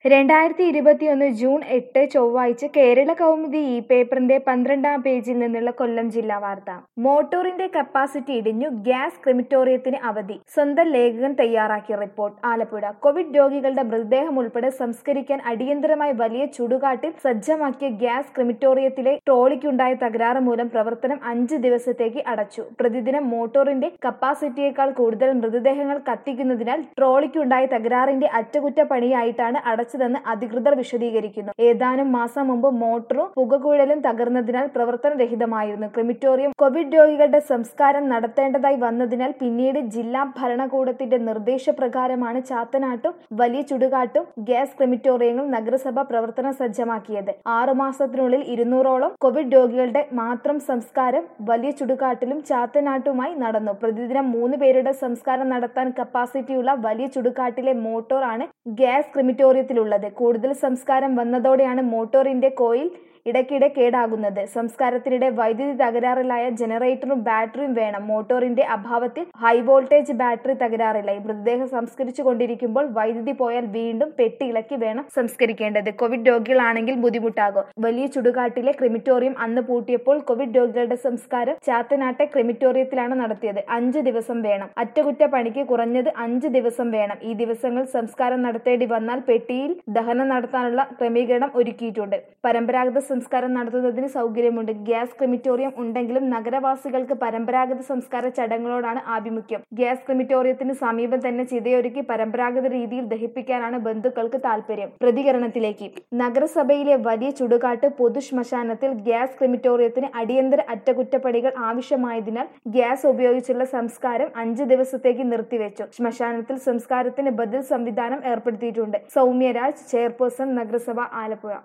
2021 June 8 ചൊവ്വാഴ്ച കേരള കൗമുദി പേപ്പറിന്റെ 12-ാം പേജിൽ നിന്നുള്ള കൊല്ലം ജില്ലാ വാർത്ത. മോട്ടോറിന്റെ കപ്പാസിറ്റി ഇടിഞ്ഞു, ഗ്യാസ് ക്രിമിറ്റോറിയത്തിന് അവധി. സ്വന്തം ലേഖകൻ തയ്യാറാക്കിയ റിപ്പോർട്ട്. ആലപ്പുഴ. കോവിഡ് രോഗികളുടെ മൃതദേഹം ഉൾപ്പെടെ സംസ്കരിക്കാൻ അടിയന്തരമായി വലിയ ചുടുകാട്ടിൽ സജ്ജമാക്കിയ ഗ്യാസ് ക്രിമിറ്റോറിയത്തിലെ ട്രോളിക്കുണ്ടായ തകരാറ് മൂലം പ്രവർത്തനം 5 ദിവസത്തേക്ക് അടച്ചു. പ്രതിദിനം മോട്ടോറിന്റെ കപ്പാസിറ്റിയേക്കാൾ കൂടുതൽ മൃതദേഹങ്ങൾ കത്തിക്കുന്നതിനാൽ ട്രോളിക്കുണ്ടായ തകരാറിന്റെ അറ്റകുറ്റപ്പണിയായിട്ടാണ് അടച്ചതെന്ന് അധികൃതർ വിശദീകരിക്കുന്നു. ഏതാനും മാസം മുമ്പ് മോട്ടോറും പുകക്കുഴലും തകർന്നതിനാൽ പ്രവർത്തനരഹിതമായിരുന്നു ക്രിമിറ്റോറിയം. കോവിഡ് രോഗികളുടെ സംസ്കാരം നടത്തേണ്ടതായി വന്നതിനാൽ പിന്നീട് ജില്ലാ ഭരണകൂടത്തിന്റെ നിർദ്ദേശപ്രകാരമാണ് ചാത്തനാട്ടും വലിയ ചുടുകാട്ടും ഗ്യാസ് ക്രിമിറ്റോറിയങ്ങൾ നഗരസഭ പ്രവർത്തന സജ്ജമാക്കിയത്. 6 മാസത്തിനുള്ളിൽ 200ഓളം കോവിഡ് രോഗികളുടെ മാത്രം സംസ്കാരം വലിയ ചുടുകാട്ടിലും ചാത്തനാട്ടുമായി നടന്നു. പ്രതിദിനം 3 പേരുടെ സംസ്കാരം നടത്താൻ കപ്പാസിറ്റിയുള്ള വലിയ ചുടുകാട്ടിലെ മോട്ടോർ ആണ് ഗ്യാസ് ക്രിമിറ്റോറിയത്തിലുള്ളത്. കൂടുതൽ സംസ്കാരം വന്നതോടെയാണ് മോട്ടോറിന്റെ കോയിൽ ഇടയ്ക്കിടെ കേടാകുന്നത്. സംസ്കാരത്തിനിടെ വൈദ്യുതി തകരാറിലായ ജനറേറ്ററും ബാറ്ററിയും വേണം. മോട്ടോറിന്റെ അഭാവത്തിൽ ഹൈ വോൾട്ടേജ് ബാറ്ററി തകരാറിലായി. മൃതദേഹം സംസ്കരിച്ചു കൊണ്ടിരിക്കുമ്പോൾ വൈദ്യുതി പോയാൽ വീണ്ടും പെട്ടി ഇളക്കി വേണം സംസ്കരിക്കേണ്ടത്. കോവിഡ് രോഗികളാണെങ്കിൽ ബുദ്ധിമുട്ടാകും. വലിയ ചുടുകാട്ടിലെ ക്രിമിറ്റോറിയം അന്ന് പൂട്ടിയപ്പോൾ കോവിഡ് രോഗികളുടെ സംസ്കാരം ചാത്തനാട്ടെ ക്രിമിറ്റോറിയത്തിലാണ് നടത്തിയത്. 5 ദിവസം വേണം. അറ്റകുറ്റപ്പണിക്ക് കുറഞ്ഞത് 5 ദിവസം വേണം. ഈ ദിവസങ്ങൾ സംസ്കാരം നടത്തേണ്ടി വന്നാൽ പെട്ടിയിൽ ദഹനം നടത്താനുള്ള ക്രമീകരണം ഒരുക്കിയിട്ടുണ്ട്. പരമ്പരാഗത സംസ്കാരം നടത്തുന്നതിന് സൗകര്യമുണ്ട്. ഗ്യാസ് ക്രിമിറ്റോറിയം ഉണ്ടെങ്കിലും നഗരവാസികൾക്ക് പരമ്പരാഗത സംസ്കാര ചടങ്ങുകളോടാണ് ആഭിമുഖ്യം. ഗ്യാസ് ക്രിമിറ്റോറിയത്തിന് സമീപം തന്നെ ചിതയൊരുക്കി പരമ്പരാഗത രീതിയിൽ ദഹിപ്പിക്കാനാണ് ബന്ധുക്കൾക്ക് താൽപര്യം. പ്രതികരണത്തിലേക്ക്. നഗരസഭയിലെ വലിയ ചുടുകാട്ട് പൊതു ശ്മശാനത്തിൽ ഗ്യാസ് ക്രിമിറ്റോറിയത്തിന് അടിയന്തര അറ്റകുറ്റപ്പണികൾ ആവശ്യമായതിനാൽ ഗ്യാസ് ഉപയോഗിച്ചുള്ള സംസ്കാരം 5 ദിവസത്തേക്ക് നിർത്തിവെച്ചു. ശ്മശാനത്തിൽ സംസ്കാരത്തിന് ബദൽ സംവിധാനം ഏർപ്പെടുത്തിയിട്ടുണ്ട്. സൗമ്യരാജ്, ചെയർപേഴ്സൺ, നഗരസഭ, ആലപ്പുഴ.